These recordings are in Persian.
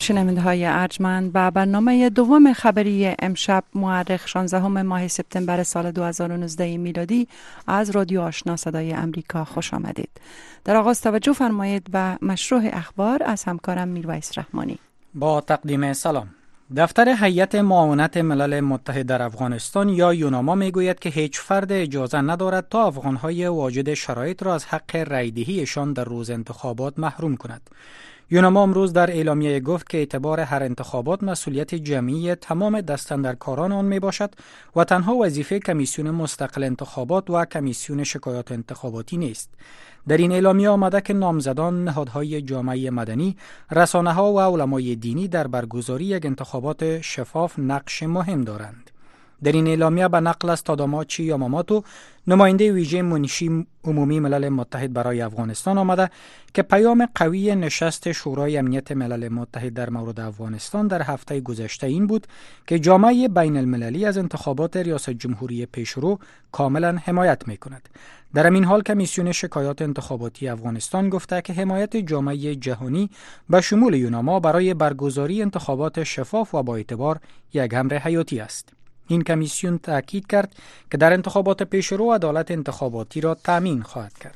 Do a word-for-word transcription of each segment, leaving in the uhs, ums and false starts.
شنونده های ارجمند، به برنامه دوم خبری امشب مورخ شانزدهم ماه سپتامبر سال دو هزار و نوزده میلادی از رادیو آشنا صدای امریکا خوش آمدید. در آغاز توجه فرمایید به مشروع اخبار از همکارم میرویس رحمانی. با تقدیم سلام. دفتر هیئت معاونت ملل متحد در افغانستان یا یوناما میگوید که هیچ فرد اجازه ندارد تا افغانهای واجد شرایط را از حق رایدهیشان در روز انتخابات محروم کند. یوناما امروز در اعلامیه گفت که اعتبار هر انتخابات مسئولیت جمعی تمام دستاندرکاران آن می باشد و تنها وظیفه کمیسیون مستقل انتخابات و کمیسیون شکایات انتخاباتی نیست. در این اعلامیه آمده که نامزدان، نهادهای جامعه مدنی، رسانه‌ها و علمای دینی در برگزاری یک انتخابات شفاف نقش مهم دارند. در این اعلامیه به نقل از تاداماچی یاماماتو، نماینده ویژه منشی عمومی ملل متحد برای افغانستان آمده که پیام قوی نشست شورای امنیت ملل متحد در مورد افغانستان در هفته گذشته این بود که جامعه بین المللی از انتخابات ریاست جمهوری پیشرو کاملا حمایت می کند. در همین حال کمیسیون شکایات انتخاباتی افغانستان گفته که حمایت جامعه جهانی به شمول یوناما برای برگزاری انتخابات شفاف و با اعتبار یک امر حیاتی است. این کمیسیون تاکید کرد که در انتخابات پیشرو عدالت انتخاباتی را تامین خواهد کرد.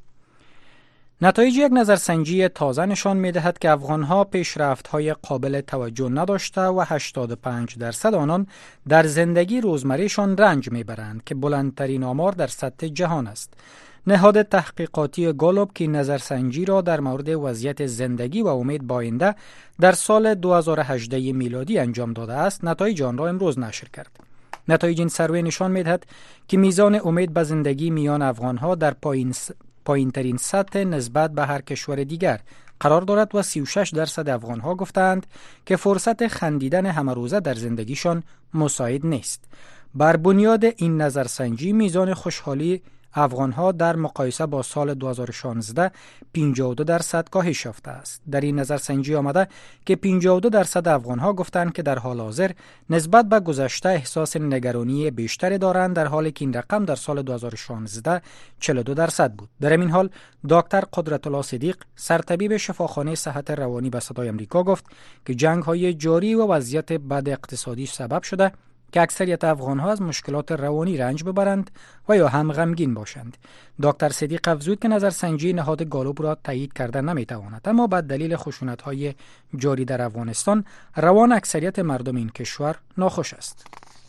نتایج یک نظرسنجی تازه نشان می‌دهد که افغان‌ها پیشرفت‌های قابل توجه نداشته و هشتاد و پنج درصد آنان در زندگی روزمره‌شان رنج می‌برند که بلندترین آمار در سطح جهان است. نهاد تحقیقاتی گالوب که نظرسنجی را در مورد وضعیت زندگی و امید با آینده در سال دو هزار و هجده میلادی انجام داده است، نتایج آن را امروز نشر کرد. نتایج این سروی نشان می‌دهد که میزان امید به زندگی میان افغان‌ها در پایین پایین ترین سطح نسبت به هر کشور دیگر قرار دارد و سی و شش درصد افغان‌ها گفتند که فرصت خندیدن همه روزه در زندگیشان مساعد نیست. بر بنیاد این نظرسنجی میزان خوشحالی افغان‌ها در مقایسه با سال دو هزار و شانزده پنجاه و دو درصد کاهش یافته است. در این نظرسنجی آمده که پنجاه و دو درصد افغان‌ها گفتند که در حال حاضر نسبت به گذشته احساس نگرانی بیشتری دارند، در حالی که این رقم در سال دو هزار و شانزده چهل و دو درصد بود. در این حال دکتر قدرت الله صدیق، سرطبیب شفاخانه صحت روانی به صدای آمریکا گفت که جنگ‌های جاری و وضعیت بد اقتصادی سبب شده که اکثریت افغان‌ها از مشکلات روانی رنج ببرند و یا هم غمگین باشند. دکتر صدیق افزود که نظرسنجی نهاد گالوب را تایید کرده نمی‌تواند، اما به دلیل خشونت‌های جاری در افغانستان روان اکثریت مردم این کشور ناخوش است.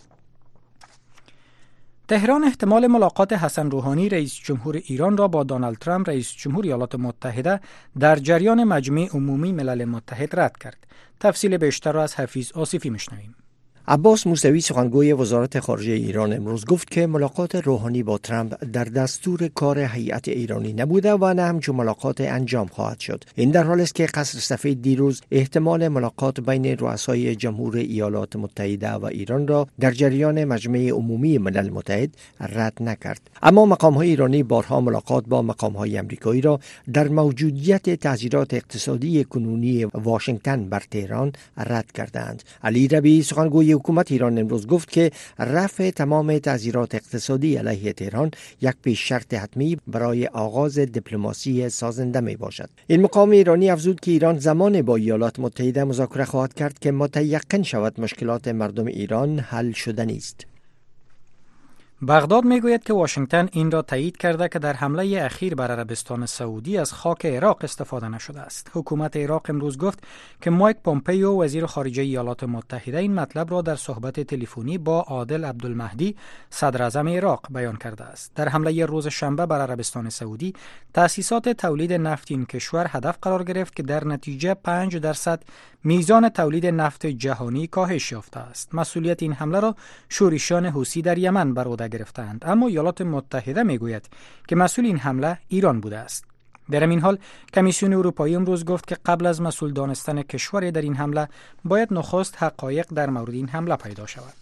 تهران احتمال ملاقات حسن روحانی رئیس جمهور ایران را با دونالد ترامپ رئیس جمهور ایالات متحده در جریان مجمع عمومی ملل متحد رد کرد. تفصیل بیشتر را از حفیظ آصفی میشنویم. عباس موسوی سخنگوی وزارت خارجه ایران امروز گفت که ملاقات روحانی با ترامپ در دستور کار هیئت ایرانی نبوده و نه همچون ملاقات انجام خواهد شد. این در حالی است که قصر سفید دیروز احتمال ملاقات بین رؤسای جمهور ایالات متحده و ایران را در جریان مجمع عمومی ملل متحد رد نکرد. اما مقام‌های ایرانی بارها ملاقات با مقام‌های آمریکایی را در موجودیت تحذیرات اقتصادی کنونی واشنگتن بر تهران رد کردند. علی ربیعی سخنگوی حکومت ایران امروز گفت که رفع تمام تعزیرات اقتصادی علیه تهران یک پیش شرط حتمی برای آغاز دیپلماسی سازنده می باشد. این مقام ایرانی افزود که ایران زمان با ایالات متحده مذاکره خواهد کرد که متیقن شود مشکلات مردم ایران حل شدنی است. بغداد میگوید که واشنگتن این را تایید کرده که در حمله اخیر بر عربستان سعودی از خاک عراق استفاده نشده است. حکومت عراق امروز گفت که مایک پومپیو وزیر خارجه ایالات متحده این مطلب را در صحبت تلفنی با عادل عبدالمهدی صدر اعظم عراق بیان کرده است. در حمله روز شنبه بر عربستان سعودی تأسیسات تولید نفت این کشور هدف قرار گرفت که در نتیجه پنج درصد میزان تولید نفت جهانی کاهش یافته است. مسئولیت این حمله را شورشیان حوثی در یمن بر عهده گرفتند، اما ایالات متحده میگوید که مسئول این حمله ایران بوده است. در این حال کمیسیون اروپایی امروز گفت که قبل از مسئول دانستن کشور در این حمله باید نخست حقایق در مورد این حمله پیدا شود.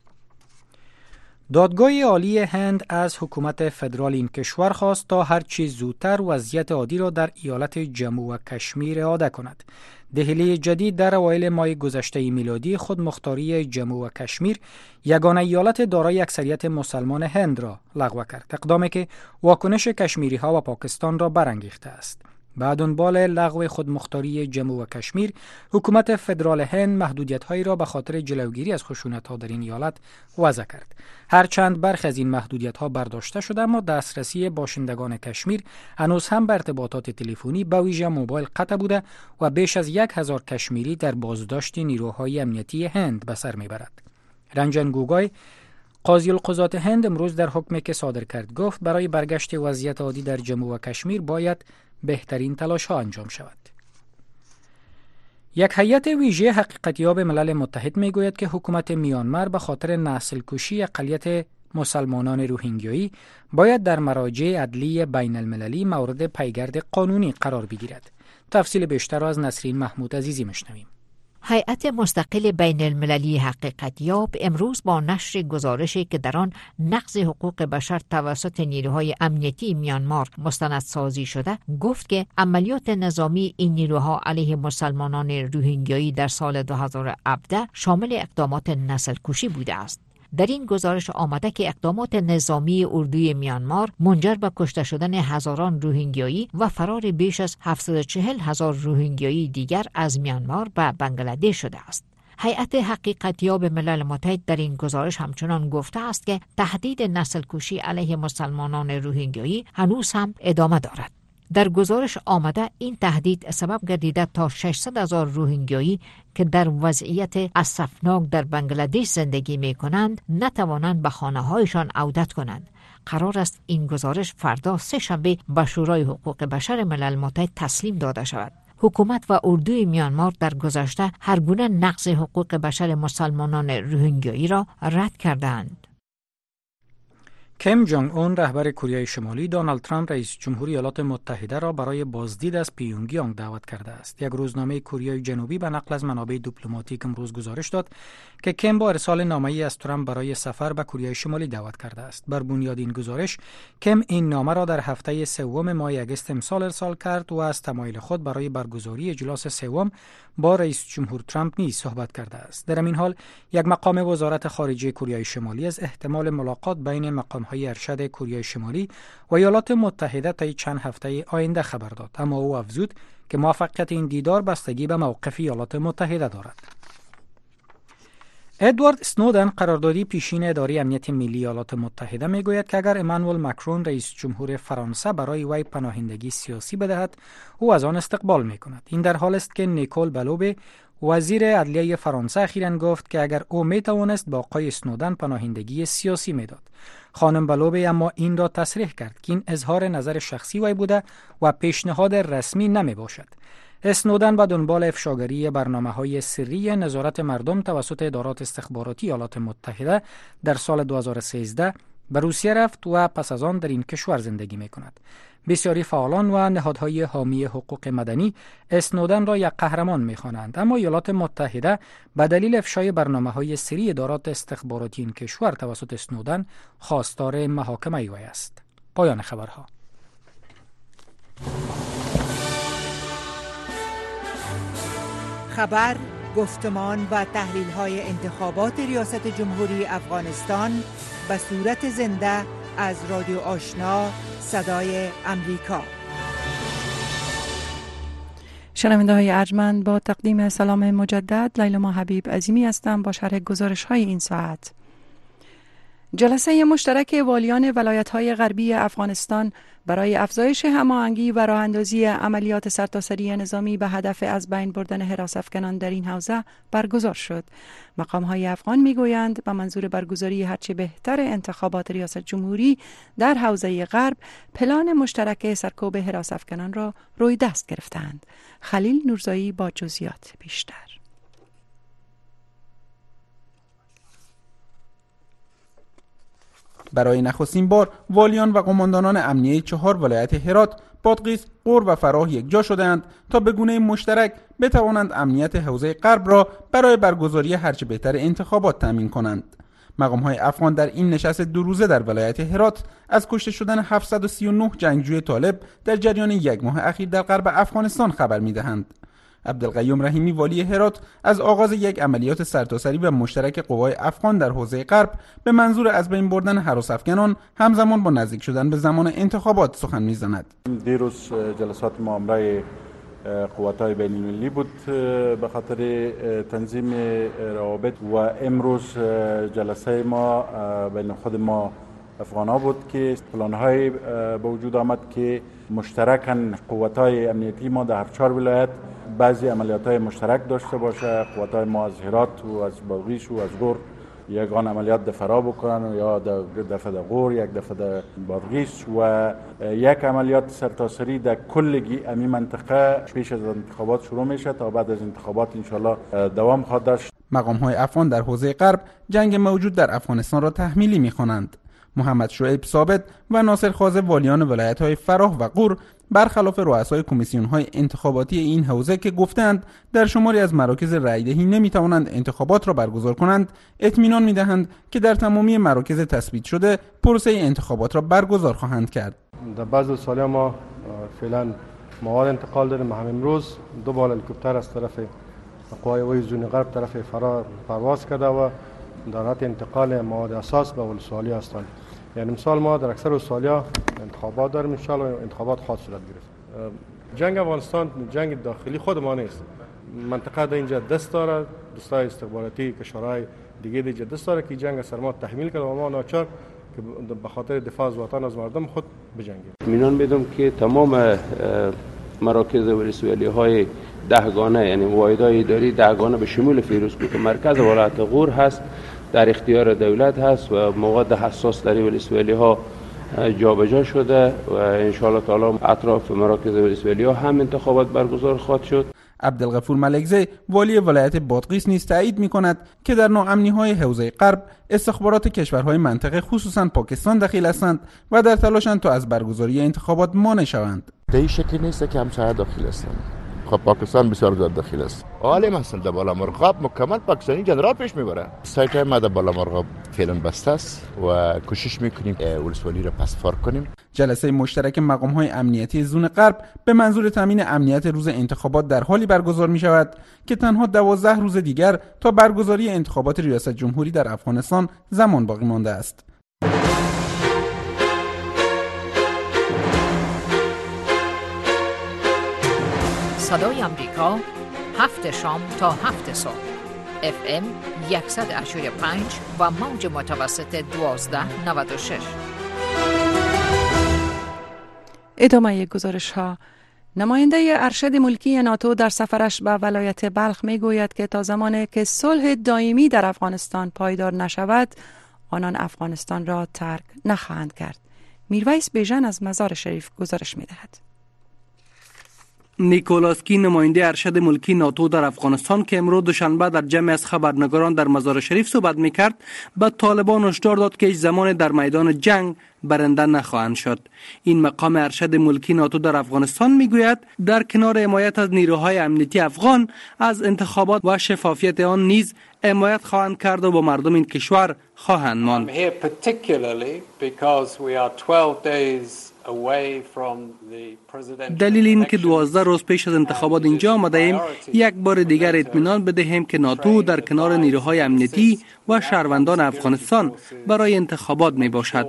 دادگاه عالی هند از حکومت فدرال این کشور خواست تا هر چه زودتر وضعیت عادی را در ایالت جموں و کشمیر اعاده کند. دهلی جدید در اوایل ماه گذشته میلادی خود مختاری جموں و کشمیر، یگانه ایالت دارای اکثریت مسلمان هند را لغو کرد، اقدامی که واکنش کشمیری ها و پاکستان را برانگیخته است. به دنبال لغو خودمختاری جموں و کشمیر، حکومت فدرال هند محدودیت‌هایی را به خاطر جلوگیری از خشونت‌ها در این ایالت وضع کرد. هرچند برخی از این محدودیت‌ها برداشته شده، اما دسترسی باشندگان کشمیر هنوز هم به ارتباطات تلفنی به ویژه موبایل قطع بوده و بیش از یک هزار کشمیری در بازداشت نیروهای امنیتی هند به سر می‌برد. رنجن گوگوی، قاضی القضات هند، امروز در حکمی که صادر کرد گفت برای برگشت وضعیت عادی در جموں و کشمیر باید بهترین تلاش‌ها انجام شود. یک هیئت ویژه حقیقتیاب ملل متحد میگوید که حکومت میانمار به خاطر نسل کشی اقلیت مسلمانان روهینگیایی باید در مراجع عدلی بین المللی مورد پیگرد قانونی قرار بگیرد. تفصیل بیشتر را از نسرین محمود عزیزی میشنویم. هیئت مستقل بین المللی حقیقتیاب امروز با نشر گزارشی که در آن نقض حقوق بشر توسط نیروهای امنیتی میانمار مستندسازی شده گفت که عملیات نظامی این نیروها علیه مسلمانان روهینگیایی در سال دو هزار و هفده شامل اقدامات نسل کشی بوده است. در این گزارش آمده که اقدامات نظامی اردوی میانمار منجر به کشته شدن هزاران روهینگیایی و فرار بیش از هفتصد و چهل هزار روهینگیایی دیگر از میانمار به بنگلادش شده است. هیئت حقیقتیاب ملل متحد در این گزارش همچنان گفته است که تهدید نسل کشی علیه مسلمانان روهینگیایی هنوز هم ادامه دارد. در گزارش آمده این تهدید سبب گردیده تا ششصد هزار روهینگیایی که در وضعیت اسفناک در بنگلادش زندگی می کنند نتوانند به خانه هایشان عودت کنند. قرار است این گزارش فردا سه شنبه به شورای حقوق بشر ملل متحد تسلیم داده شود. حکومت و اردوی میانمار در گذشته هر گونه نقض حقوق بشر مسلمانان روهینگیایی را رد کردند. کیم جونگ اون، رهبر کره شمالی، دونالد ترامپ رئیس جمهوری ایالات متحده را برای بازدید از پیونگیانگ دعوت کرده است. یک روزنامه کره جنوبی به نقل از منابع دیپلماتیک امروز گزارش داد که کیم با ارسال نامه‌ای از ترامپ برای سفر به کره شمالی دعوت کرده است. بر بنیاد این گزارش، کیم این نامه را در هفته سوم ماه اگست امسال ارسال کرد و از تمایل خود برای برگزاری اجلاس سوم با رئیس جمهور ترامپ نیز صحبت کرده است. در همین حال، یک مقام وزارت خارجه کره شمالی از احتمال ملاقات بین مقام‌های ارشد کره شمالی و ایالات متحده طی چند هفته آینده خبر داد، اما او افزود که موفقیت این دیدار بستگی به موقف ایالات متحده دارد. ادوارد اسنودن، قراردادی پیشین اداره امنیت ملی ایالات متحده، میگوید که اگر امانوئل ماکرون رئیس جمهور فرانسه برای وی پناهندگی سیاسی بدهد، او از آن استقبال میکند. این در حال است که نیکول بلوبه، وزیر عدلیه فرانسه، اخیراً گفت که اگر او میتوانست با آقای اسنودن پناهندگی سیاسی میداد. خانم بلوبه اما این را تصریح کرد که این اظهار نظر شخصی وی بوده و پیشنهاد رسمی نمی باشد. اسنودن با دنبال افشاگری برنامه‌های سری نظارت مردم توسط ادارات استخباراتی ایالات متحده در سال دو هزار و سیزده به روسیه رفت و پس از آن در این کشور زندگی می‌کند. بسیاری فعالان و نهادهای حامی حقوق مدنی اسنودن را یک قهرمان می‌خوانند، اما ایالات متحده به دلیل افشای برنامه‌های سری ادارات استخباراتی این کشور توسط اسنودن خواستار محاکمه وی است. پایان خبرها. خبر، گفتمان و تحلیل‌های انتخابات ریاست جمهوری افغانستان به صورت زنده از رادیو آشنا صدای امریکا. شنونده های ارجمند، با تقدیم سلام مجدد، لیلا حبیب عظیمی هستم با شرح گزارش های این ساعت. جلسه مشترک والیان ولایت‌های غربی افغانستان برای افزایش هماهنگی و راه‌اندازی عملیات سرتاسری نظامی به هدف از بین بردن حراس‌افکنان در این حوزه برگزار شد. مقام‌های افغان می‌گویند به منظور برگزاری هرچه بهتر انتخابات ریاست جمهوری در حوزه غرب، پلان مشترک سرکوب حراس‌افکنان را روی دست گرفتند. خلیل نورزایی با جزئیات بیشتر. برای نخستین بار والیان و قماندانان امنیه چهار ولایت هرات، بادغیس، غور و فراه یکجا شدند تا به گونه مشترک بتوانند امنیت حوزه غرب را برای برگزاری هرچه بهتر انتخابات تامین کنند. مقام‌های افغان در این نشست دو روزه در ولایت هرات از کشته شدن هفتصد و سی و نه جنگجوی طالب در جریان یک ماه اخیر در غرب افغانستان خبر می‌دهند. عبدالقیوم رحیمی والی هرات از آغاز یک عملیات سرتاسری و مشترک قوای افغان در حوزه غرب به منظور از بین بردن هراس افغانان همزمان با نزدیک شدن به زمان انتخابات سخن می‌زند. دیروز جلسات مؤامره قوات‌های بین‌المللی بود به خاطر تنظیم روابط و امروز جلسه ما بین خود ما افغان‌ها بود که پلان‌های به وجود آمد که مشترکاً قوات‌های امنیتی ما در هر چهار ولایت بعضی عملیات‌های مشترک داشته باشه. قوات‌های ما از هرات و از بادغیس و از غور یگان عملیات دفرا بکنن یا دفع در غور، یک دفع در بادغیس و یک عملیات سرتاسری در کلگی امی منطقه پیش از انتخابات شروع میشه تا بعد از انتخابات انشالله دوام خواهد داشت. مقام‌های افغان در حوزه غرب جنگ موجود در افغانستان را تحمیلی می‌خوانند. محمد شعیب ثابت و ناصر خازه والیان ولایت‌های فراه و غور برخلاف رؤسای کمیسیون‌های انتخاباتی این حوزه که گفتند در شماری از مراکز رأی‌دهی نمی‌توانند انتخابات را برگزار کنند، اطمینان می‌دهند که در تمامی مراکز تثبیت شده پروسه انتخابات را برگزار خواهند کرد. در بعض سال‌ها ما فعلا مواد انتقال داریم. همین امروز دو بال هلیکوپتر از طرف قوای وی زون غرب طرف فرار پرواز کرده و در حالت انتقال مواد اساس به ولسوالی هستند. یعنی مثال ما در اکثر ولسوالی‌ها انتخابات داریم، ان شاء الله انتخابات خواهد صورت گرفت. جنگ افغانستان جنگ داخلی خود ما نیست. منطقه در اینجا دست داره، دستای استخباراتی کشورهای دیگه دیگه دست داره که جنگ سر ما تحمیل کرده و ما ناچار که به خاطر دفاع از وطن از مردم خود بجنگیم. اطمینان میدم که تمام مراکز ولسوالی‌های دهگانه یعنی واحدهای اداری دهگانه به شمول فیروزکوه که مرکز ولایت غور هست در اختیار دولت هست و مواد حساس در ولسوالی‌ها جابجا شده و ان شاء الله تعالی اطراف مراکز ولسوالی‌ها هم انتخابات برگزار خواهد شد. عبدالغفور ملکزی والی ولایت بادغیس نیز تایید می‌کند که در ناامنی‌های حوزه غرب استخبارات کشورهای منطقه خصوصا پاکستان دخیل هستند و در تلاشند تا از برگزاری انتخابات مانع شوند. به این شکل نیست که همسایه داخل هستند. خب پاکستان بسیار زیاد داخل است. عالی مسئله در بالا مرغاب مکمل پاکستانی جنرال پیش میبره. سایت ما در بالا مرغاب فعلا بسته است و کوشش میکنیم ولسوالی را پسفار کنیم. جلسه مشترک مقام‌های امنیتی زون غرب به منظور تامین امنیت روز انتخابات در حالی برگزار می شود که تنها دوازده روز دیگر تا برگزاری انتخابات ریاست جمهوری در افغانستان زمان باقی مانده است. صدای امریکا هفت شام تا هفت صبح اف ام صد و هشتاد و پنج و موج متوسط دوازده نود و شش. ادامه گزارش ها. نماینده ارشد ملکی ناتو در سفرش به ولایت بلخ می گوید که تا زمانی که صلح دائمی در افغانستان پایدار نشود آنان افغانستان را ترک نخواهند کرد. میرویس بیژن از مزار شریف گزارش می دهد. نیکولاس کی نماینده ارشد ملکی ناتو در افغانستان که امروز دوشنبه در جمع از خبرنگاران در مزار شریف صحبت میکرد به طالبان هشدار داد که هیچ زمان در میدان جنگ برنده نخواهند شد. این مقام ارشد ملکی ناتو در افغانستان میگوید در کنار حمایت از نیروهای امنیتی افغان از انتخابات و شفافیت آن نیز حمایت خواهند کرد و با مردم این کشور خواهند ماند. دلیل این که دوازده روز پیش از انتخابات اینجا آمده ایم یک بار دیگر اطمینان بدهیم که ناتو در کنار نیروهای امنیتی و شهروندان افغانستان برای انتخابات می باشد.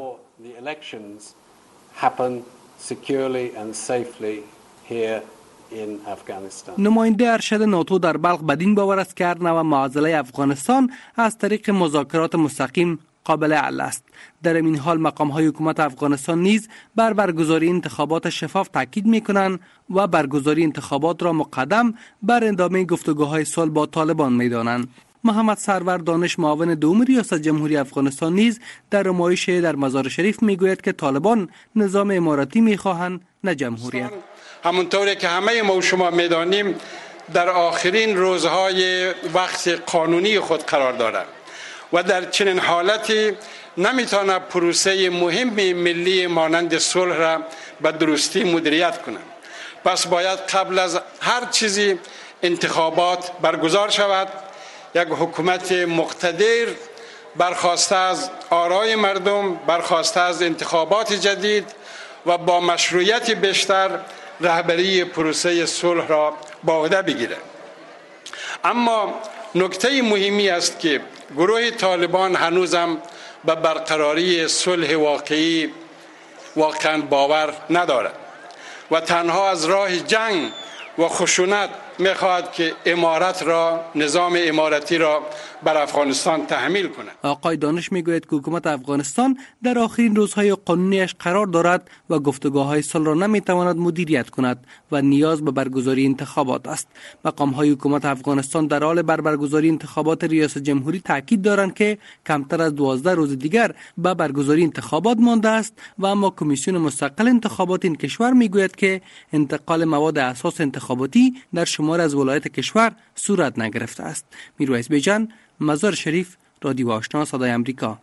نماینده ارشد ناتو در بلخ بدین باور است که نوع معادله افغانستان از طریق مذاکرات مستقیم قابل حل است. در این حال مقام های حکومت افغانستان نیز بر برگزاری انتخابات شفاف تاکید می کنند و برگزاری انتخابات را مقدم بر ادامه گفتگوهای صلح با طالبان می دانند. محمد سرور دانش معاون دوم ریاست جمهوری افغانستان نیز در نمایش در مزار شریف می گوید که طالبان نظام اماراتی می خواهند نه جمهوریت. همونطوری که همه ما و شما می دانیم در آخرین روزهای وقت قانونی خود قرار دارد و در چنین حالتی نمیتونه پروسه مهم ملی مانند صلح را به درستی مدیریت کنند. پس باید قبل از هر چیزی انتخابات برگزار شود. یک حکومت مقتدر برخواسته از آرای مردم، برخواسته از انتخابات جدید و با مشروعیت بیشتر رهبری پروسه صلح را با عهده بگیره. اما نکته مهمی است که گروه طالبان هنوزم به برقراری صلح واقعی واقعا باور ندارد و تنها از راه جنگ و خشونت میخواهد که امارت را، نظام امارتی را بر افغانستان تحمیل کند. آقای دانش میگوید که حکومت افغانستان در آخرین روزهای قانونیش قرار دارد و گفتگوهای صلح را نمیتواند مدیریت کند و نیاز به برگزاری انتخابات است. مقام‌های حکومت افغانستان در حال بر برگزاری انتخابات ریاست جمهوری تاکید دارند که کمتر از دوازده روز دیگر به برگزاری انتخابات مانده است و اما کمیسیون مستقل انتخابات این کشور میگوید که انتقال مواد اساس انتخاباتی در شمار از ولایت کشور صورت نگرفته است. میرویس بیجان، مزار شریف، رادیو آشنا صدای امریکا.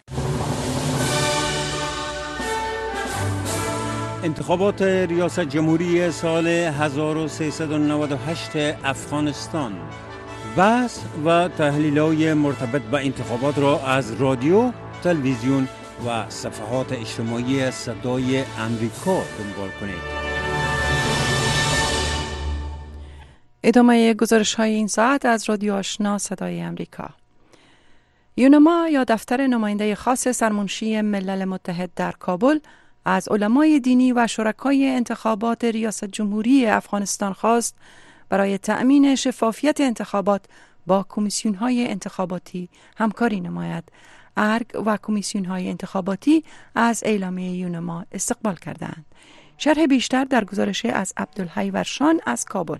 انتخابات ریاست جمهوری سال هزار و سیصد و نود و هشت افغانستان. بحث و تحلیل‌های مرتبط با انتخابات را از رادیو، تلویزیون و صفحات اجتماعی صدای امریکا دنبال کنید. ادامه گزارش های این ساعت از رادیو آشنا صدای امریکا. یونما یا دفتر نماینده خاص سرمنشی ملل متحد در کابل از علمای دینی و شرکای انتخابات ریاست جمهوری افغانستان خواست برای تأمین شفافیت انتخابات با کمیسیون های انتخاباتی همکاری نماید. ارگ و کمیسیون های انتخاباتی از اعلامیه یونما استقبال کردند. شرح بیشتر در گزارش از عبدالحی ورشان از کابل.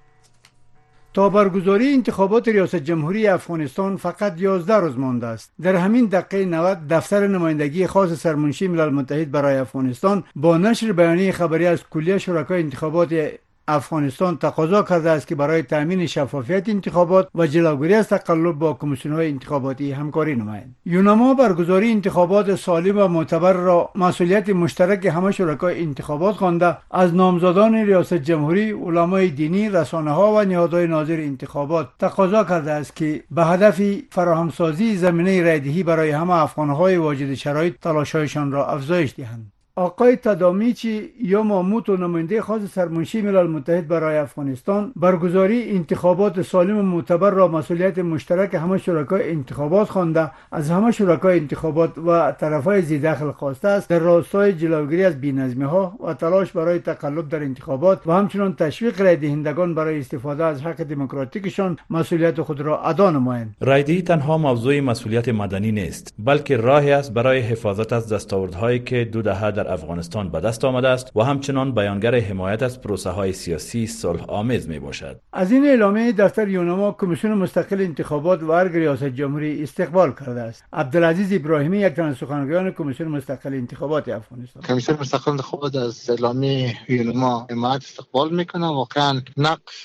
تا برگزاری انتخابات ریاست جمهوری افغانستان فقط یازده روز مانده است. در همین دقیقه نود دفتر نمایندگی خاص سرمنشی ملل متحد برای افغانستان با نشر بیانیه خبری از کلیه شرکای انتخابات افغانستان تقاضا کرده است که برای تامین شفافیت انتخابات و جلوگیری از تقلب با کمیسیون‌های انتخاباتی همکاری نمایند. یونما برگزاری انتخابات سالم و معتبر را مسئولیت مشترک همه شرکای انتخابات خوانده از نامزدان ریاست جمهوری، علمای دینی، رسانه‌ها و نهادهای ناظر انتخابات تقاضا کرده است که به هدف فراهمسازی زمینه رایدهی برای همه افغان‌های واجد شرایط تلاش‌هایشان را افزایش دهند. آقای تدامیچی یا ماموت و نماینده خاص سرمنشی ملل متحد برای افغانستان برگزاری انتخابات سالم و معتبر را مسئولیت مشترک همه شرکای انتخابات خوانده از همه شرکای انتخابات و طرفای ذی دخل خواسته است در راستای جلوگیری از بی‌نظمی‌ها و تلاش برای تقلب در انتخابات و همچنین تشویق رای دهندگان برای استفاده از حق دموکراتیکشان مسئولیت خود را ادا نمایند. رایدهی تنها موضوع مسئولیت مدنی نیست، بلکه راهی است برای حفاظت از دستاوردهایی که دو دهه در افغانستان به دست آمده است و همچنان بیانگر حمایت از پروسه های سیاسی صلح آمیز می باشد. از این اعلامیه دفتر یونما کمیسیون مستقل انتخابات و ارگ ریاست جمهوری استقبال کرده است. عبدالعزیز ابراهیمی، یک تن از سخنگویان کمیسیون مستقل انتخابات افغانستان: کمیسیون مستقل انتخابات از اعلامیه یونما حمایت استقبال میکنه. واقعا نقش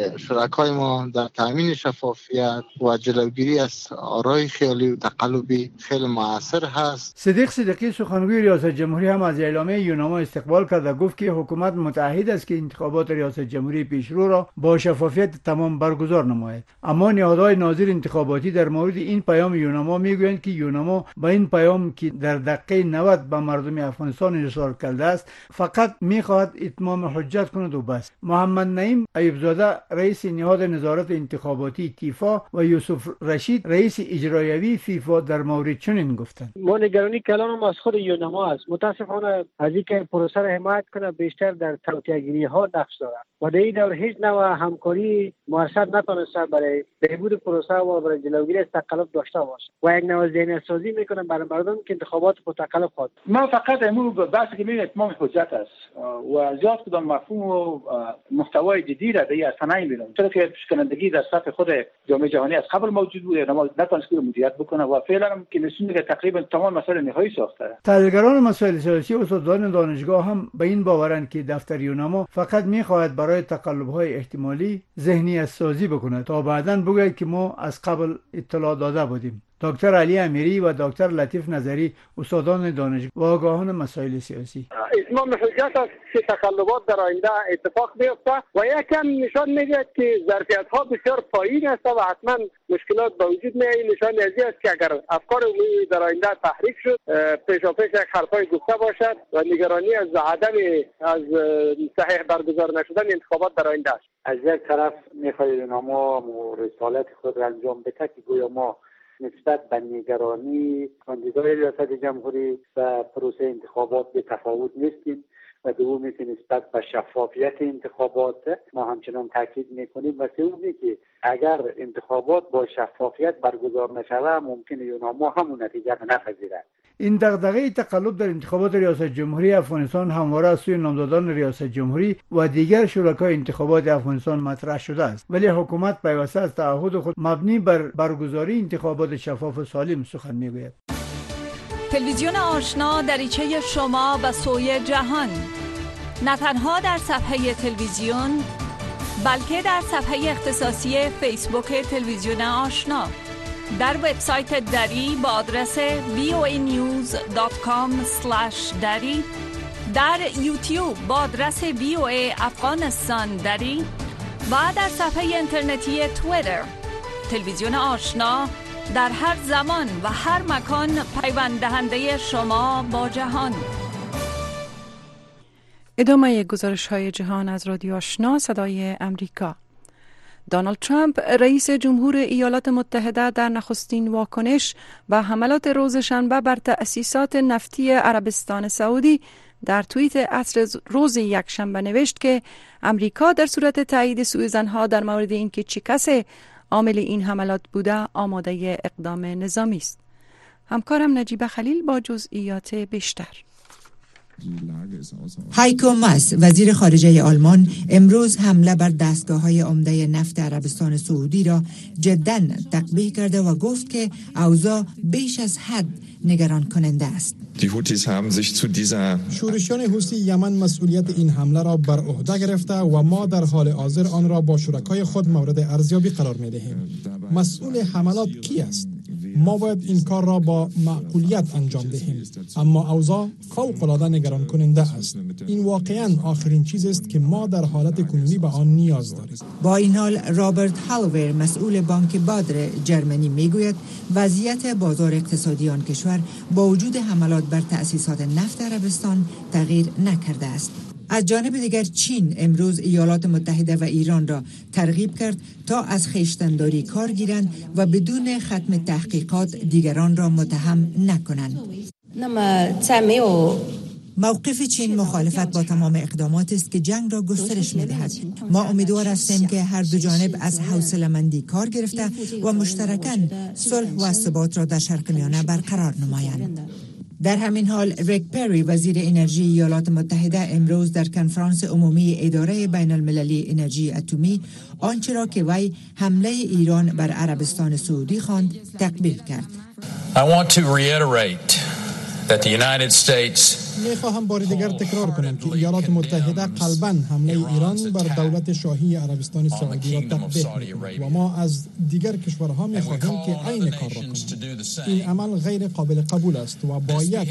شرکای ما در تامین شفافیت و جلوگیری از آرای خیالی و تقلبی خیلی موثر هست. صدیق صدیقی، سخنگوی ریاست جمهوری، هم از اعلامیه یونما استقبال کرد و گفت که حکومت متعهد است که انتخابات ریاست جمهوری پیشرو را با شفافیت تمام برگزار نماید. اما نهادهای ناظر انتخاباتی در مورد این پیام یونما میگویند که یونما با این پیام که در دقیقه نود به مردم افغانستان ارسال کرده است فقط میخواهد اتمام حجت کند و بس. محمد نعیم ایوبزاده، رئیس نهاد نظارت انتخاباتی تیفا، و یوسف رشید، رئیس اجرایی فیفا در مورد چنین گفتند: ما نگرانی کلان از خود یونما است. متاسفانه از اینکه پروسه را حمایت کنه بیشتر در توطئه‌گیری ها نقش دارد و در این دور هیچ نوع همکاری موثر نتونسته برای بهبود پروسه و برای جلوگیری از تقلب داشته باشه و یک نوع ذهنیت سازی میکنه برای مردم که انتخابات متقلب خود. ما فقط امروز بحثی که میگه اتمام حجت است و زیاد کدام مفهوم و محتوای جدید را در اصلا نمیبینم، چرا که شکنندگی در سطح خود جامعه جهانی از قبل موجود بود، اما نتونست که مدیریت بکنه و فعلا که نشون میده تقریبا تمام مسائل نهایی ساخته. تحلیلگران مسائل سیاسی و استادان دانشگاه هم به این باورند که دفتر یونما فقط میخواهد برای تقلب‌های احتمالی ذهنیت سازی بکند تا بعداً بگوید که ما از قبل اطلاع داده بودیم. دکتر علی امیری و دکتر لطیف نظری، استادان دانشگاه و آگاهان مسائل سیاسی: اتمام حجت است که تقلبات در آینده اتفاق بیفته و یکم نشان میدهد که ظرفیت‌ها بسیار پایین است و حتما مشکلات به وجود میاد. نشان از است که اگر افکار عمومی در آینده تحریک شد، پیشاپیش یک حرفای گفته باشد و نگرانی از عدم از صحیح برگزار نشدن انتخابات در آینده است. از یک طرف میخواد یوناما رسالت خود را انجام بده که گویا ما نسبت به نگرانی کاندیدای ریاست جمهوری و پروسه انتخابات به تفاوت نیستیم و دومی که نسبت به شفافیت انتخابات ما همچنان تاکید میکنیم و سومی که اگر انتخابات با شفافیت برگزار نشود ممکنه یوناما همون نتیجه را نپذیرد. این دغدغه تقلب در انتخابات ریاست جمهوری افغانستان همواره از سوی نامزدان ریاست جمهوری و دیگر شرکای انتخابات افغانستان مطرح شده است، ولی حکومت پیوسته از تعهد خود مبنی بر برگزاری انتخابات شفاف و سالم سخن میگوید. تلویزیون آشنا دریچه شما به سوی جهان، نه تنها در صفحه تلویزیون بلکه در صفحه اختصاصی فیسبوک تلویزیون آشنا، در وبسایت دری با آدرس وی او ای نیوز دات کام اسلش دری، در یوتیوب با آدرس وی او ای افغانستان دری و در صفحه اینترنتی توییتر. تلویزیون آشنا در هر زمان و هر مکان پیوند دهنده شما با جهان. ادامه گزارش های جهان از رادیو آشنا صدای امریکا. دونالد ترامپ رئیس جمهور ایالات متحده در نخستین واکنش و حملات روز شنبه بر تأسیسات نفتی عربستان سعودی در توییت عصر روز یکشنبه نوشت که امریکا در صورت تایید سوء ظنها در مورد اینکه چه کسی عامل این حملات بوده آماده اقدام نظامی است. همکارم نجیبه خلیل با جزئیات بیشتر. هایکو ماس وزیر خارجه آلمان امروز حمله بر دستگاه‌های عمده نفت عربستان سعودی را جداً تقبیح کرده و گفت که اوضاع بیش از حد نگران کننده است. شورشیان حوثی یمن مسئولیت این حمله را بر عهده گرفته و ما در حال حاضر آن را با شرکای خود مورد ارزیابی قرار می‌دهیم. مسئول حملات کی است؟ ما باید این کار را با معقولیت انجام دهیم، اما اوضاع فوق‌العاده نگران کننده است. این واقعاً آخرین چیزی است که ما در حالت کنونی به آن نیاز داریم. با این حال رابرت هالویر مسئول بانک بادر جرمنی میگوید وضعیت بازار اقتصادی آن کشور با وجود حملات بر تأسیسات نفت عربستان تغییر نکرده است. از جانب دیگر چین امروز ایالات متحده و ایران را ترغیب کرد تا از خویشتن‌داری کار گیرند و بدون ختم تحقیقات دیگران را متهم نکنند. موقف چین مخالفت با تمام اقدامات است که جنگ را گسترش می‌دهد. ما امیدوار هستیم که هر دو جانب از حوصله‌مندی کار گرفته و مشترکاً صلح و ثبات را در شرق میانه برقرار نمایند. در همین حال ریک پری وزیر انرژی ایالات متحده امروز در کنفرانس عمومی اداره بین المللی انرژی اتمی آنچه را که وی حمله ایران بر عربستان سعودی خواند تقبیح کرد. I want to reiterate that the United States میخواهم بار دیگر تکرار کنم که ایالات متحده قلباً حمله ایران بر دولت شاهی عربستان سعودی را تقبیح می‌کند و ما از دیگر کشورها میخواهیم که عین کار را کنند. این عمل غیر قابل قبول است و باید.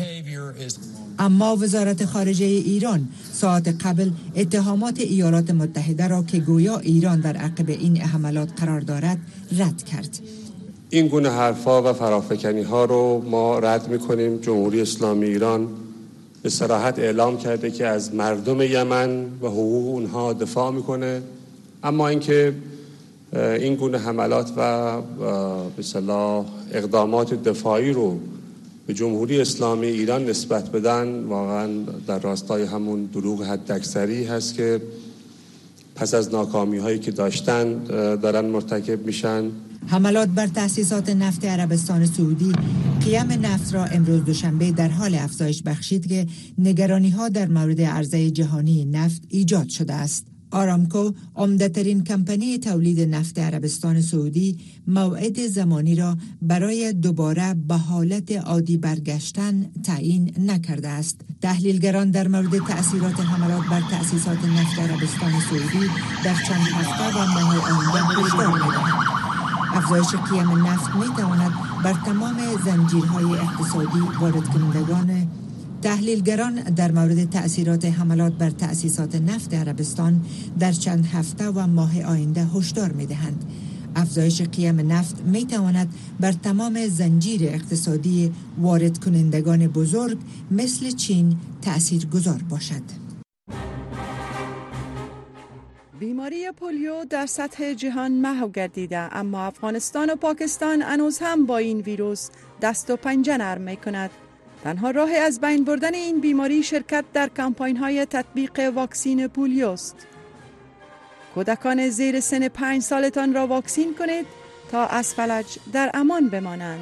اما وزارت خارجه ایران ساعت قبل اتهامات ایالات متحده را که گویا ایران در عقب این حملات قرار دارد رد کرد. این گونه حرفا و فرافکنی ها رو ما رد می‌کنیم. جمهوری اسلامی ایران به صراحت اعلام کرده که از مردم یمن و حقوق اونها دفاع میکنه، اما اینکه این گونه حملات و به اصطلاح اقدامات دفاعی رو به جمهوری اسلامی ایران نسبت بدن واقعا در راستای همون دروغ حداکثری هست که پس از ناکامی هایی که داشتن دارن مرتکب میشن. حملات بر تأسیسات نفت عربستان سعودی قیام نفت را امروز دوشنبه در حال افزایش بخشید که نگرانی ها در مورد عرضه جهانی نفت ایجاد شده است. آرامکو عمده‌ترین کمپانی تولید نفت عربستان سعودی موعد زمانی را برای دوباره به حالت عادی برگشتن تعیین نکرده است. تحلیلگران در مورد تأثیرات حملات بر تأسیسات نفت عربستان سعودی در چند هفته و ماه آینده هشدار می‌دهند. افزایش قیام نفت می‌تواند بر تمام زنجیرهای اقتصادی وارد کنندگان. تحلیلگران در مورد تأثیرات حملات بر تأسیسات نفت عربستان در چند هفته و ماه آینده هشدار می‌دهند. افزایش قیام نفت می‌تواند بر تمام زنجیر اقتصادی وارد کنندگان بزرگ مثل چین تأثیرگذار باشد. بیماری پولیو در سطح جهان محو گردیده، اما افغانستان و پاکستان هنوز هم با این ویروس دست و پنجه نرم می کند. تنها راه از بین بردن این بیماری شرکت در کمپاین های تطبیق واکسین پولیو است. کودکان زیر سن پنج سالتان را واکسین کنید تا از فلج در امان بمانند.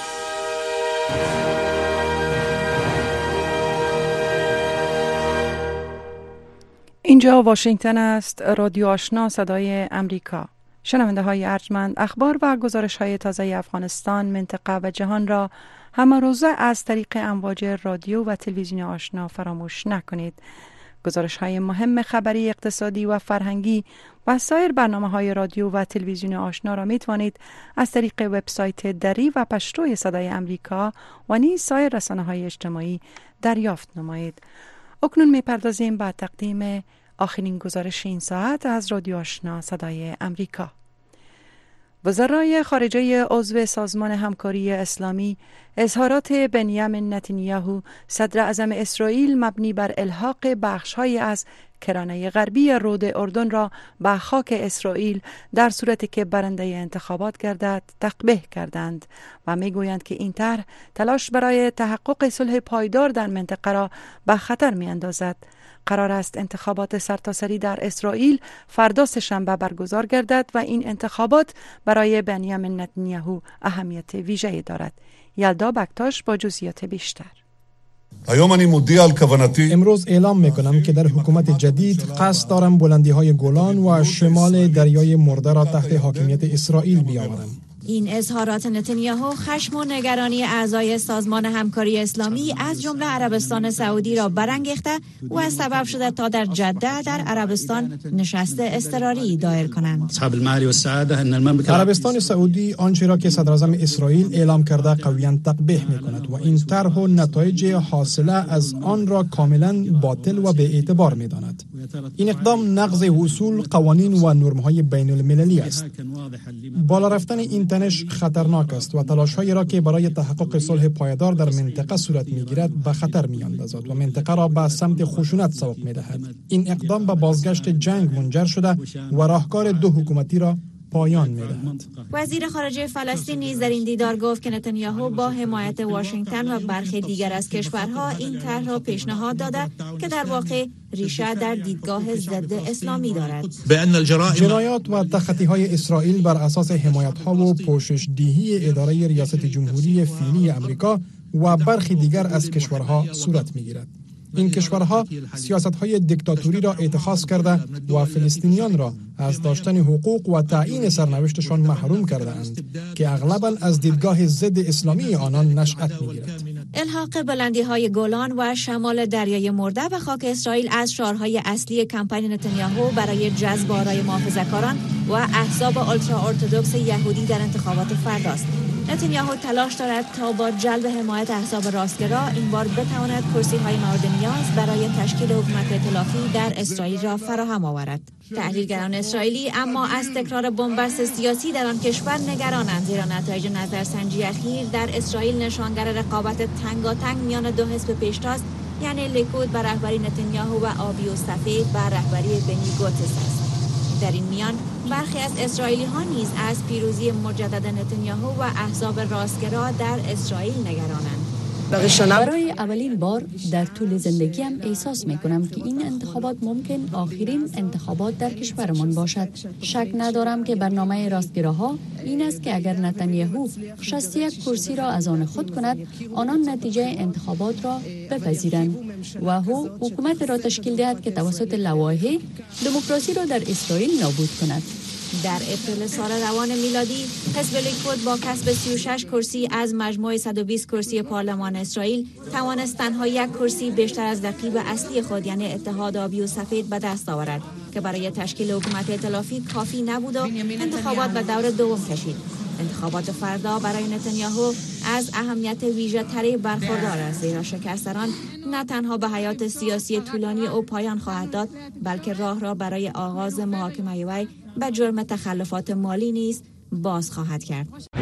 اینجا واشنگتن است، رادیو آشنا صدای امریکا. شنونده های ارجمند، اخبار و گزارش های تازه افغانستان، منطقه و جهان را همه روزه از طریق امواج رادیو و تلویزیون آشنا فراموش نکنید. گزارش های مهم خبری، اقتصادی و فرهنگی و سایر برنامه های رادیو و تلویزیون آشنا را می توانید از طریق وبسایت دری و پشتوی صدای امریکا و نیز سایر رسانه های اجتماعی دریافت نمایید. اکنون می پردازیم به تقدیم آخرین گزارش این ساعت از رادیو آشنا صدای امریکا. وزرای خارجه عضو سازمان همکاری اسلامی اظهارات بنیامین نتانیاهو صدر اعظم اسرائیل مبنی بر الحاق بخش‌هایی از کرانه غربی رود اردن را به خاک اسرائیل در صورتی که برنده انتخابات گردد تقبیح کردند و میگویند که این طرح تلاش برای تحقق صلح پایدار در منطقه را به خطر می‌اندازد. قرار است انتخابات سرتاسری در اسرائیل فردا سه‌شنبه برگزار گردد و این انتخابات برای بنیامین نتانیاهو اهمیت ویژه‌ای دارد. یلدا بکتاش با جزئیات بیشتر. امروز اعلام میکنم که در حکومت جدید قصد دارم بلندی های گولان و شمال دریای مرده را تحت حاکمیت اسرائیل بیاورم. این اظهارات نتانیاهو خشم و نگرانی اعضای سازمان همکاری اسلامی از جمله عربستان سعودی را برانگیخته و سبب شده تا در جده در عربستان نشست اضطراری دایر کنند. عربستان سعودی آنچه را که صدر اعظم اسرائیل اعلام کرده قویاً تقبیح میکند و این طرح و نتایج حاصله از آن را کاملا باطل و بی اعتبار میداند. این اقدام نقض اصول، قوانین و نرم‌های بین المللی است. بالا رفتن این تنش خطرناک است و تلاش‌هایی را که برای تحقق صلح پایدار در منطقه صورت می‌گیرد به خطر می‌اندازد و منطقه را به سمت خشونت سوق می‌دهد. این اقدام به بازگشت جنگ منجر شده و راهکار دو حکومتی را پایان می‌دهد. وزیر خارجه فلسطین نیز در این دیدار گفت که نتانیاهو با حمایت واشنگتن و برخی دیگر از کشورها این طرح را پیشنهاد داده که در واقع ریشه در دیدگاه ضد اسلامی دارد. جنایات و تخطی‌های اسرائیل بر اساس حمایت‌ها و پوشش‌دهی اداره ریاست جمهوری فعلی امریکا و برخی دیگر از کشورها صورت می‌گیرد. این کشورها سیاست‌های دیکتاتوری را اتخاذ کرده و فلسطینیان را از داشتن حقوق و تعیین سرنوشتشان محروم کرده‌اند که اغلباً از دیدگاه ضد اسلامی آنان نشأت می‌گیرد. الحاق بلندی‌های گولان و شمال دریای مرده به خاک اسرائیل از شعارهای اصلی کمپین نتانیاهو برای جذب آرای محافظه‌کاران و احزاب اولترا ارتدوکس یهودی در انتخابات فرداست. نتانیاهو تلاش دارد تا با جلب حمایت احزاب راستگرا این بار بتواند کرسی‌های مورد نیاز برای تشکیل حکومت ائتلافی در اسرائیل را فراهم آورد. تحلیلگران اسرائیلی اما از تکرار بنبست سیاسی در آن کشور نگرانند، زیرا نتایج نظرسنجی اخیر در اسرائیل نشانگر رقابت تنگاتنگ میان دو حزب پیشتاز یعنی لیکود بر رهبری نتانیاهو و آبی و سفید بر رهبری بنی گاتس است. در این میان برخی از اسرائیلی ها نیز از پیروزی مجدد نتانیاهو و احزاب راستگرا در اسرائیل نگرانند. برای اولین بار در طول زندگیم احساس می کنم که این انتخابات ممکن آخرین انتخابات در کشورمان باشد. شک ندارم که برنامه راستگراها این است که اگر نتانیاهو شصت و یک کرسی را از آن خود کند، آنان نتیجه انتخابات را بپذیرند و او حکومت را تشکیل دهد که توسط لوایح دموکراسی را در اسرائیل نابود کند. در اپریل سال روان میلادی حزب لیکود با کسب سی و شش کرسی از مجموع صد و بیست کرسی پارلمان اسرائیل توانست تنها یک کرسی بیشتر از رقیب اصلی خود یعنی اتحاد آبی و سفید به دست آورد که برای تشکیل حکومت ائتلافی کافی نبود و انتخابات به دور دوم کشید. انتخابات فردا برای نتانیاهو از اهمیت ویژه تری برخوردار است، زیرا شکست آن نه تنها به حیات سیاسی طولانی او پایان خواهد داد، بلکه راه را برای آغاز محاکمه وی به جرم تخلفات مالی نیز باز خواهد کرد.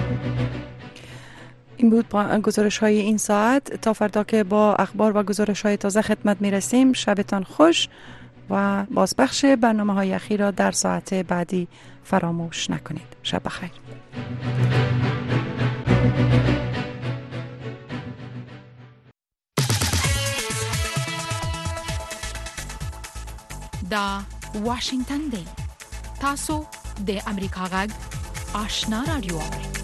این بود گزارش های این ساعت. تا فردا که با اخبار و گزارش های تازه خدمت می رسیم. شبتان خوش و بازپخش برنامه های اخیر را در ساعت بعدی فراموش نکنید. شب بخیر. دا واشنگتن دی تاسو د امریکا غږ آشنا رادیو